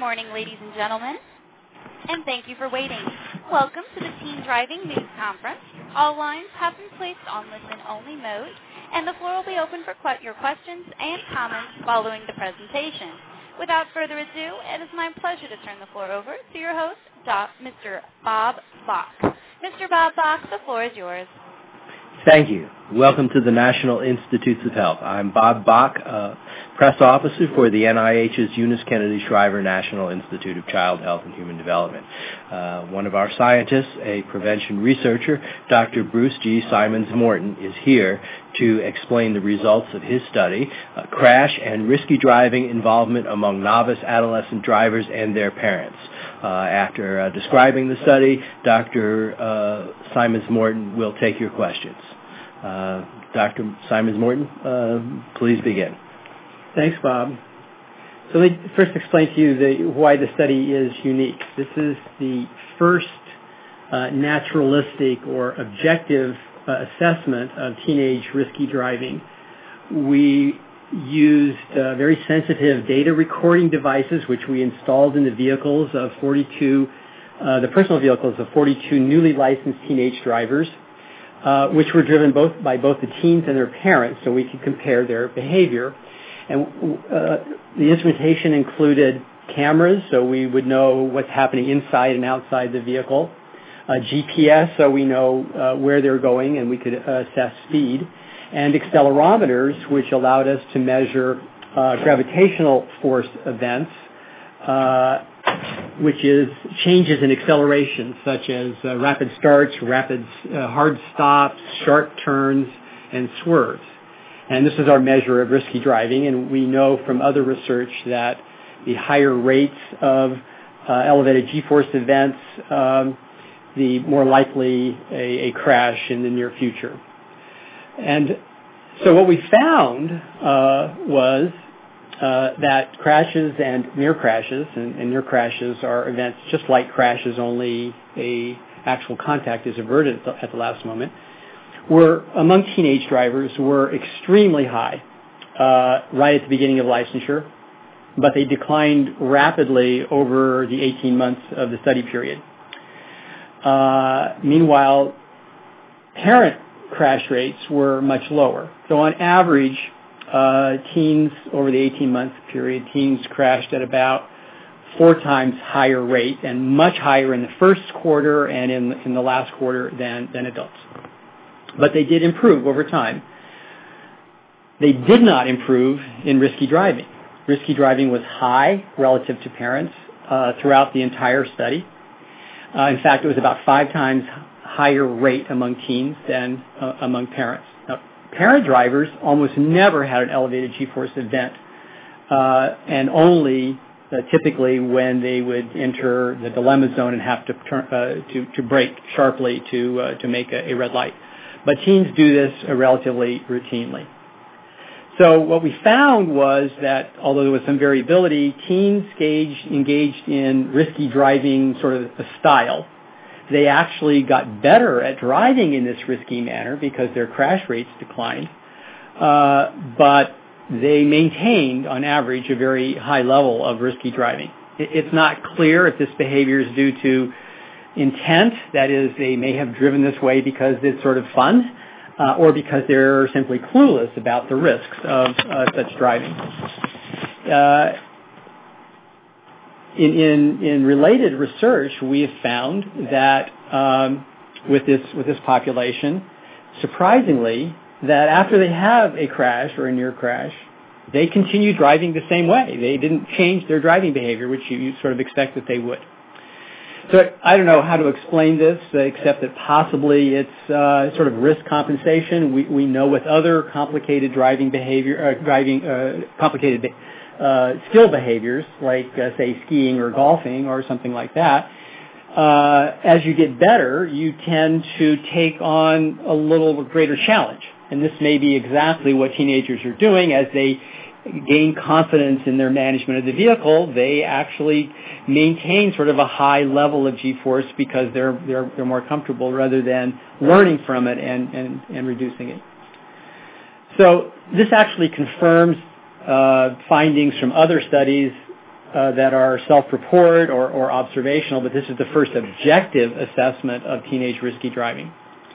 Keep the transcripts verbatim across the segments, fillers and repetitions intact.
morning, ladies and gentlemen, and thank you for waiting. Welcome to the Teen Driving News Conference. All lines have been placed on listen-only mode, and the floor will be open for que- your questions and comments following the presentation. Without further ado, it is my pleasure to turn the floor over to your host, Mister Bob Bach. Mister Bob Bach, the floor is yours. Thank you. Welcome to the National Institutes of Health. I'm Bob Bach, uh, press officer for the N I H's Eunice Kennedy Shriver National Institute of Child Health and Human Development. Uh, one of our scientists, a prevention researcher, Doctor Bruce G. Simons Morton, is here to explain the results of his study, uh, Crash and Risky Driving Involvement Among Novice Adolescent Drivers and Their Parents. Uh, after uh, describing the study, Doctor Uh, Simons Morton will take your questions. Uh, Doctor Simons Morton, uh, please begin. Thanks, Bob. So let me first explain to you the, why the study is unique. This is the first uh, naturalistic or objective uh, assessment of teenage risky driving. We used uh, very sensitive data recording devices, which we installed in the vehicles of forty-two, uh, the personal vehicles of forty-two newly licensed teenage drivers, uh, which were driven both by both the teens and their parents, so we could compare their behavior. And uh, the instrumentation included cameras, so we would know what's happening inside and outside the vehicle, uh, G P S, so we know uh, where they're going and we could uh, assess speed, and accelerometers, which allowed us to measure uh, gravitational force events, uh, which is changes in acceleration, such as uh, rapid starts, rapid uh, hard stops, sharp turns, and swerves. And this is our measure of risky driving, and we know from other research that the higher rates of uh, elevated G-force events, um, the more likely a, a crash in the near future. And so what we found uh, was uh, that crashes and near crashes, and, and near crashes are events just like crashes, only a actual contact is averted at the, at the last moment, were among teenage drivers were extremely high uh, right at the beginning of licensure, but they declined rapidly over the eighteen months of the study period. Uh, meanwhile, parent crash rates were much lower. So on average, uh, teens over the eighteen-month period, teens crashed at about four times higher rate and much higher in the first quarter and in, in the last quarter than, than adults. But they did improve over time. They did not improve in risky driving. Risky driving was high relative to parents uh, throughout the entire study. Uh, in fact, it was about five times higher rate among teens than uh, among parents. Now, parent drivers almost never had an elevated G-force event, uh, and only uh, typically when they would enter the dilemma zone and have to turn, uh, to, to brake sharply to uh, to make a, a red light. But teens do this uh, relatively routinely. So what we found was that although there was some variability, teens engaged, engaged in risky driving sort of a style. They actually got better at driving in this risky manner because their crash rates declined, uh, but they maintained, on average, a very high level of risky driving. It, it's not clear if this behavior is due to intent, that is, they may have driven this way because it's sort of fun, uh, or because they're simply clueless about the risks of uh, such driving. Uh, In, in, in related research, we have found that um, with this with this population, surprisingly, that after they have a crash or a near crash, they continue driving the same way. They didn't change their driving behavior, which you, you sort of expect that they would. So I don't know how to explain this, uh, except that possibly it's uh, sort of risk compensation. We we know with other complicated driving behavior, uh, driving uh, complicated. Be- Uh, skill behaviors like, uh, say, skiing or golfing or something like that, uh, as you get better, you tend to take on a little greater challenge. And this may be exactly what teenagers are doing. As they gain confidence in their management of the vehicle, they actually maintain sort of a high level of G-force because they're, they're, they're more comfortable rather than learning from it and, and, and reducing it. So this actually confirms Uh, findings from other studies uh, that are self-report or, or observational, but this is the first objective assessment of teenage risky driving.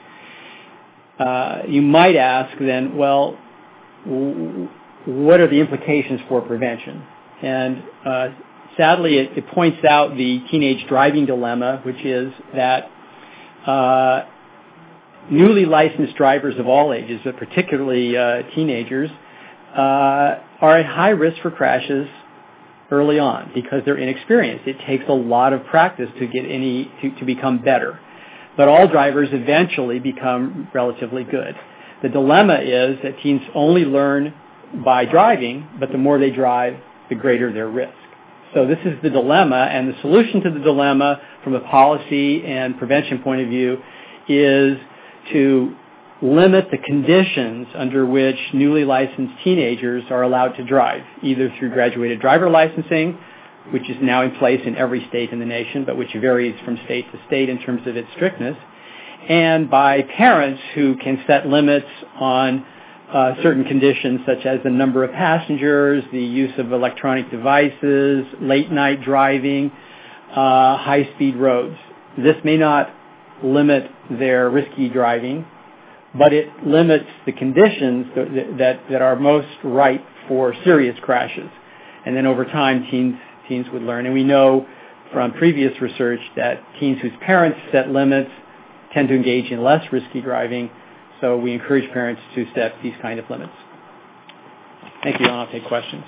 Uh, you might ask then, well, w- what are the implications for prevention? And uh, sadly, it, it points out the teenage driving dilemma, which is that uh, newly licensed drivers of all ages, but particularly uh, teenagers, uh, are at high risk for crashes early on because they're inexperienced. It takes a lot of practice to get any to, to become better. But all drivers eventually become relatively good. The dilemma is that teens only learn by driving, but the more they drive, the greater their risk. So this is the dilemma, and the solution to the dilemma from a policy and prevention point of view is to limit the conditions under which newly licensed teenagers are allowed to drive, either through graduated driver licensing, which is now in place in every state in the nation, but which varies from state to state in terms of its strictness, and by parents who can set limits on uh, certain conditions such as the number of passengers, the use of electronic devices, late night driving, uh, high-speed roads. This may not limit their risky driving, but it limits the conditions that, that, that are most ripe for serious crashes. And then over time, teens, teens would learn. And we know from previous research that teens whose parents set limits tend to engage in less risky driving, so we encourage parents to set these kind of limits. Thank you, and I'll take questions.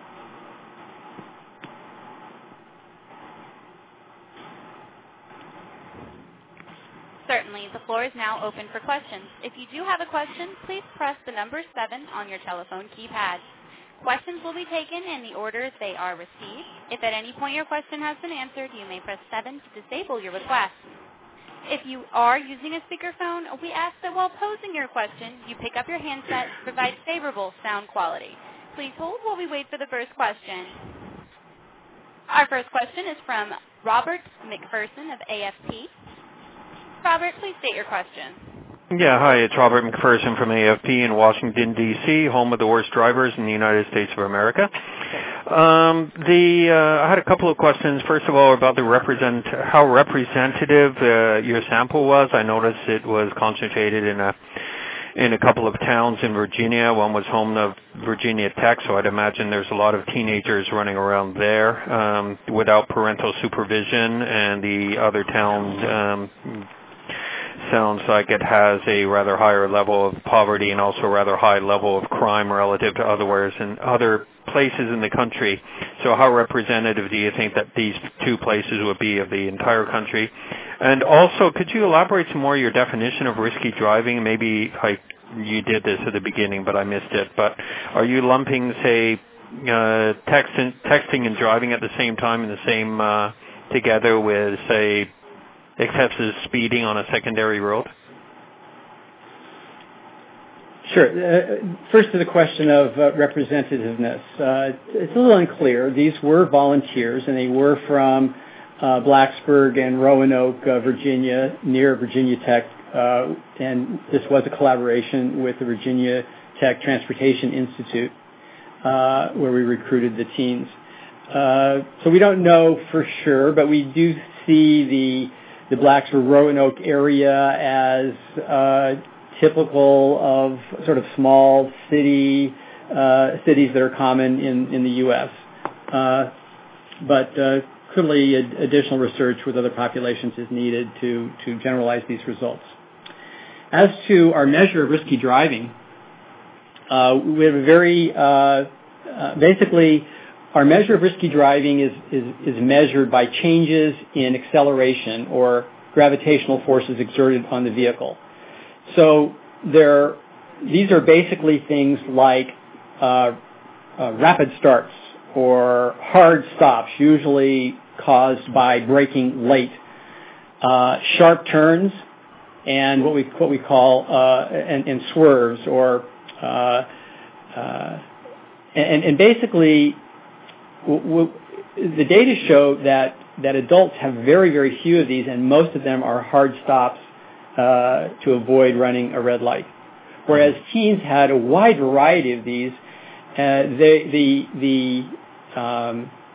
Certainly. The floor is now open for questions. If you do have a question, please press the number seven on your telephone keypad. Questions will be taken in the order they are received. If at any point your question has been answered, you may press seven to disable your request. If you are using a speakerphone, we ask that while posing your question, you pick up your handset to provide favorable sound quality. Please hold while we wait for the first question. Our first question is from Robert McPherson of A F P. Robert, please state your question. Yeah, hi, it's Robert McPherson from A F P in Washington, D C, home of the worst drivers in the United States of America. Um, the uh, I had a couple of questions. First of all, about the represent how representative uh, your sample was. I noticed it was concentrated in a in a couple of towns in Virginia. One was home of Virginia Tech, so I'd imagine there's a lot of teenagers running around there um, without parental supervision, and the other town um, sounds like it has a rather higher level of poverty and also a rather high level of crime relative to otherwise in other places in the country. So how representative do you think that these two places would be of the entire country? And also, could you elaborate some more your definition of risky driving? Maybe like you did this at the beginning, but I missed it. But are you lumping, say, uh, text and, texting and driving at the same time in the same uh, together with, say, excessive speeding on a secondary road? Sure. Uh, first to the question of uh, representativeness. Uh, it's a little unclear. These were volunteers, and they were from uh, Blacksburg and Roanoke, uh, Virginia, near Virginia Tech, uh, and this was a collaboration with the Virginia Tech Transportation Institute, uh, where we recruited the teens. Uh, so we don't know for sure, but we do see the the Blacksburg-Roanoke area as uh, typical of sort of small city uh, cities that are common in, in the U S Uh, but uh, clearly ad- additional research with other populations is needed to, to generalize these results. As to our measure of risky driving, uh, we have a very, uh, uh, basically, our measure of risky driving is, is, is measured by changes in acceleration or gravitational forces exerted on the vehicle. So there, these are basically things like uh, uh, rapid starts or hard stops, usually caused by braking late, uh, sharp turns, and what we what we call uh, and, and swerves, or uh, uh, and, and basically. W- w- the data show that, that adults have very, very few of these, and most of them are hard stops uh, to avoid running a red light. Whereas teens had a wide variety of these. Uh, they, the the um,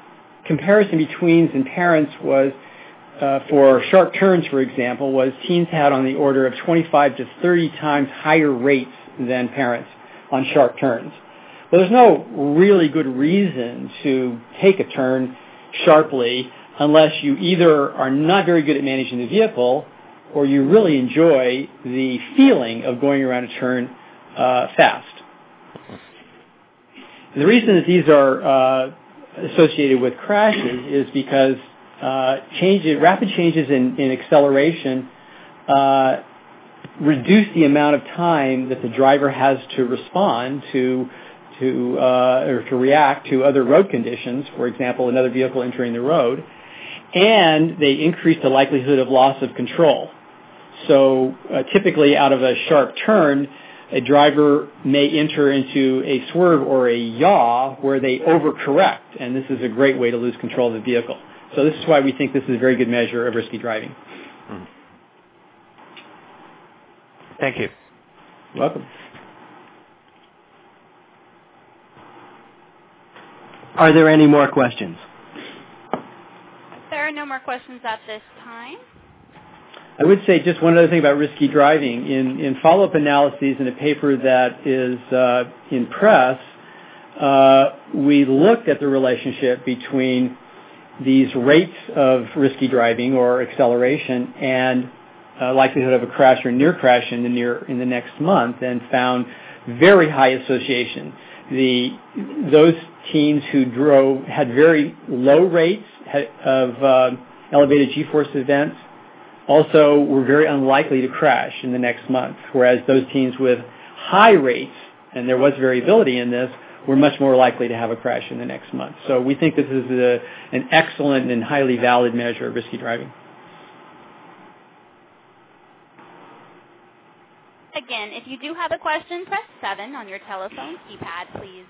comparison between teens and parents was, uh, for sharp turns, for example, was teens had on the order of twenty-five to thirty times higher rates than parents on sharp turns. Well, there's no really good reason to take a turn sharply unless you either are not very good at managing the vehicle or you really enjoy the feeling of going around a turn uh, fast. The reason that these are uh, associated with crashes is because uh, changes, rapid changes in, in acceleration uh, reduce the amount of time that the driver has to respond to to uh, or to react to other road conditions, for example, another vehicle entering the road, and they increase the likelihood of loss of control. So uh, typically out of a sharp turn, a driver may enter into a swerve or a yaw where they overcorrect, and this is a great way to lose control of the vehicle. So this is why we think this is a very good measure of risky driving. Mm-hmm. Thank you. You're welcome. Are there any more questions? There are no more questions at this time. I would say just one other thing about risky driving. In, in follow-up analyses in a paper that is uh, in press, uh, we looked at the relationship between these rates of risky driving or acceleration and uh, likelihood of a crash or near crash in the near in the next month, and found very high association. The those teens who drove had very low rates of uh, elevated G-force events. Also, were very unlikely to crash in the next month, whereas those teens with high rates, and there was variability in this, were much more likely to have a crash in the next month. So we think this is a, an excellent and highly valid measure of risky driving. Again, if you do have a question, press seven on your telephone keypad, please.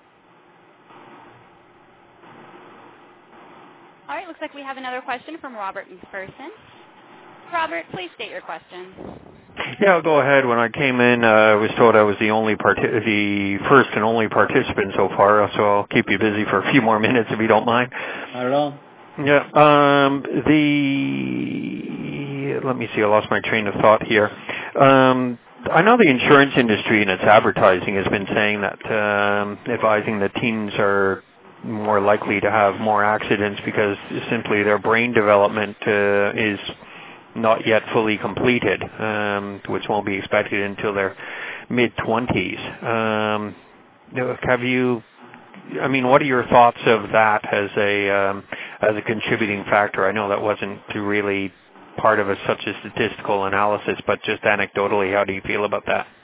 All right, looks like we have another question from Robert McPherson. Robert, please state your question. Yeah, I'll go ahead. When I came in, uh, I was told I was the only parti- the first and only participant so far, so I'll keep you busy for a few more minutes if you don't mind. Not at all. Yeah. Um, the let me see. I lost my train of thought here. Um, I know the insurance industry in its advertising has been saying that, um, advising that teens are more likely to have more accidents because simply their brain development uh, is not yet fully completed, um, which won't be expected until their mid-twenties. Um, have you, I mean, what are your thoughts of that as a um, as a contributing factor? I know that wasn't really part of a, such a statistical analysis, but just anecdotally, how do you feel about that?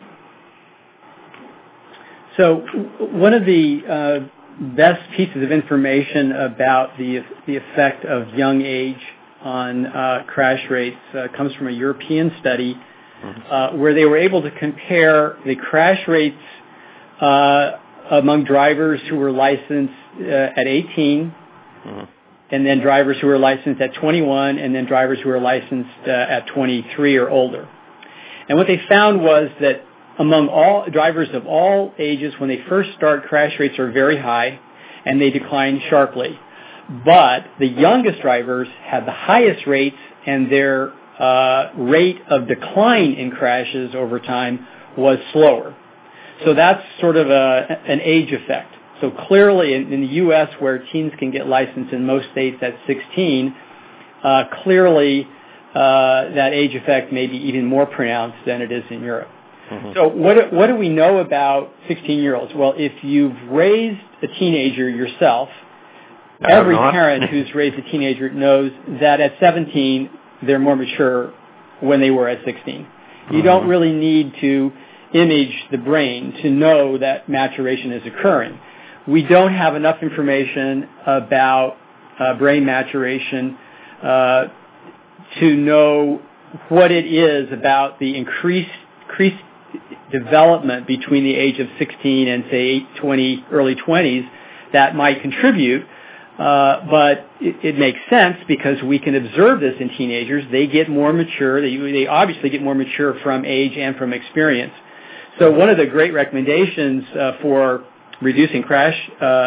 So one of the uh, best pieces of information about the the effect of young age on uh, crash rates uh, comes from a European study uh, where they were able to compare the crash rates uh, among drivers who were licensed uh, at eighteen, mm-hmm. and then drivers who were licensed at twenty-one, and then drivers who were licensed uh, at twenty-three or older. And what they found was that among all drivers of all ages, when they first start, crash rates are very high, and they decline sharply. But the youngest drivers had the highest rates, and their uh, rate of decline in crashes over time was slower. So that's sort of a, an age effect. So clearly in, in the U S, where teens can get licensed in most states at sixteen, uh, clearly uh, that age effect may be even more pronounced than it is in Europe. Mm-hmm. So what, what do we know about sixteen-year-olds? Well, if you've raised a teenager yourself, every parent who's raised a teenager knows that at seventeen, they're more mature when they were at sixteen. You mm-hmm. don't really need to image the brain to know that maturation is occurring. We don't have enough information about uh, brain maturation uh, to know what it is about the increased, increased development between the age of sixteen and, say, twenty, early twenties that might contribute. Uh, but it, it makes sense because we can observe this in teenagers. They get more mature. They, they obviously get more mature from age and from experience. So one of the great recommendations uh, for reducing crash uh,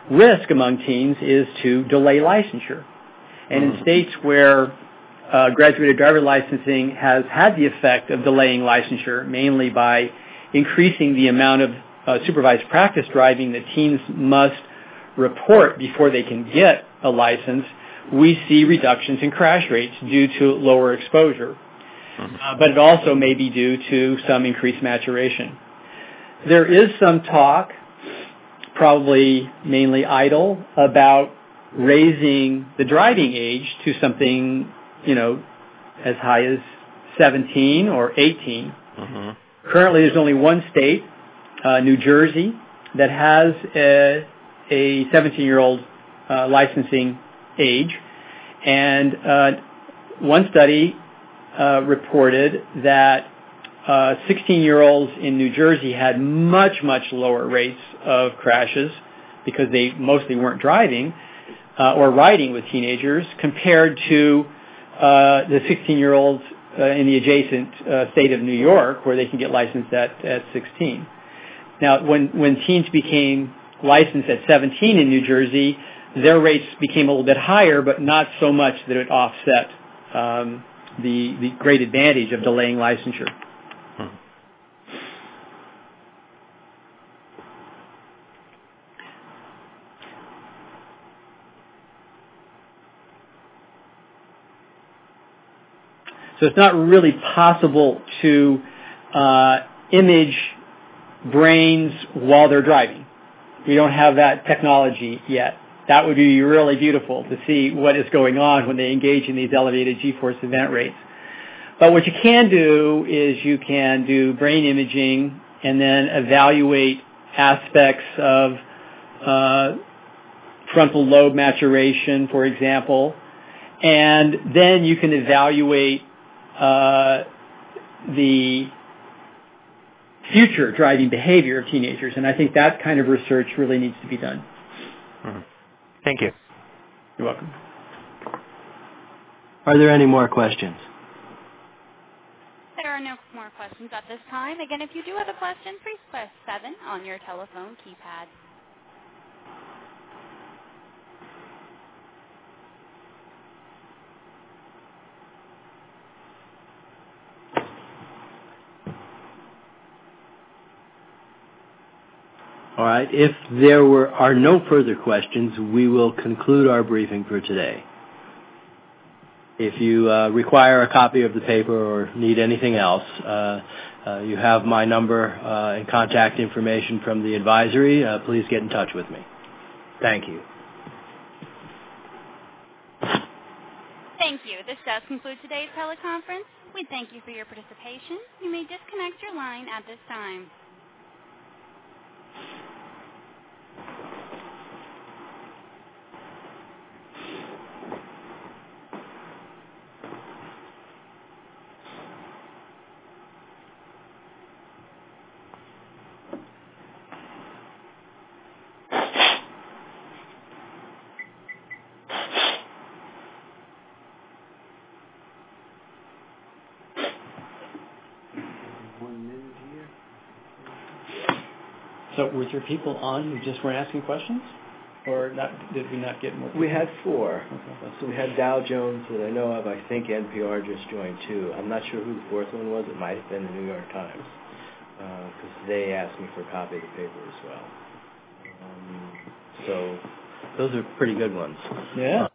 risk among teens is to delay licensure. And in states where uh, graduated driver licensing has had the effect of delaying licensure, mainly by increasing the amount of uh, supervised practice driving that teens must report before they can get a license, we see reductions in crash rates due to lower exposure. Uh, but it also may be due to some increased maturation. There is some talk, probably mainly idle, about raising the driving age to something, you know, as high as seventeen or eighteen. Mm-hmm. Currently, there's only one state, uh, New Jersey, that has a, a seventeen-year-old uh, licensing age. And uh, one study uh, reported that uh, sixteen-year-olds in New Jersey had much, much lower rates of crashes because they mostly weren't driving uh, or riding with teenagers compared to uh, the sixteen-year-olds uh, in the adjacent uh, state of New York, where they can get licensed at, at sixteen. Now, when, when teens became licensed at seventeen in New Jersey, their rates became a little bit higher, but not so much that it offset um, the, the great advantage of delaying licensure. Hmm. So it's not really possible to uh, image brains while they're driving. We don't have that technology yet. That would be really beautiful to see what is going on when they engage in these elevated G-force event rates. But what you can do is you can do brain imaging and then evaluate aspects of uh, frontal lobe maturation, for example, and then you can evaluate uh, the future driving behavior of teenagers. And I think that kind of research really needs to be done. Mm-hmm. Thank you. You're welcome. Are there any more questions? There are no more questions at this time. Again, if you do have a question, please press seven on your telephone keypad. All right. If there were, are no further questions, we will conclude our briefing for today. If you uh, require a copy of the paper or need anything else, uh, uh, you have my number uh, and contact information from the advisory. Uh, please get in touch with me. Thank you. Thank you. This does conclude today's teleconference. We thank you for your participation. You may disconnect your line at this time. So were there people on who just weren't asking questions? Or not, did we not get more people? We had four. Okay. So we had Dow Jones that I know of. I think N P R just joined too. I'm not sure who the fourth one was. It might have been the New York Times because uh, they asked me for a copy of the paper as well. Um, so those are pretty good ones. Yeah.